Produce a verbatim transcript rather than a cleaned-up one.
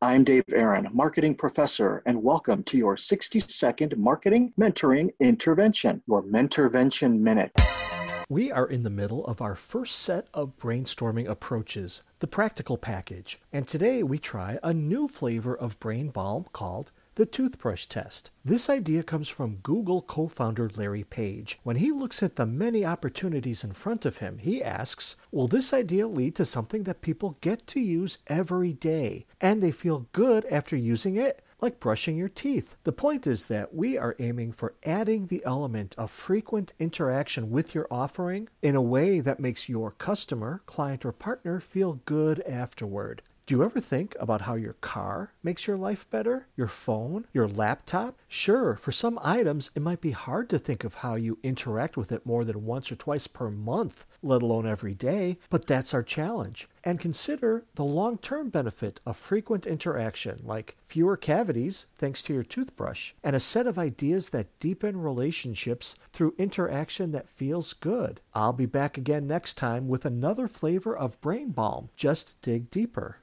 I'm Dave Aaron, marketing professor, and welcome to your sixty second marketing mentoring intervention, your Mentorvention Minute. We are in the middle of our first set of brainstorming approaches, the practical package, and today we try a new flavor of brain balm called the toothbrush test. This idea comes from Google co-founder Larry Page. When he looks at the many opportunities in front of him, he asks, will this idea lead to something that people get to use every day and they feel good after using it? Like brushing your teeth. The point is that we are aiming for adding the element of frequent interaction with your offering in a way that makes your customer, client, or partner feel good afterward. Do you ever think about how your car makes your life better? Your phone? Your laptop? Sure, for some items, it might be hard to think of how you interact with it more than once or twice per month, let alone every day, but that's our challenge. And consider the long-term benefit of frequent interaction, like fewer cavities thanks to your toothbrush, and a set of ideas that deepen relationships through interaction that feels good. I'll be back again next time with another flavor of Brain Balm. Just dig deeper.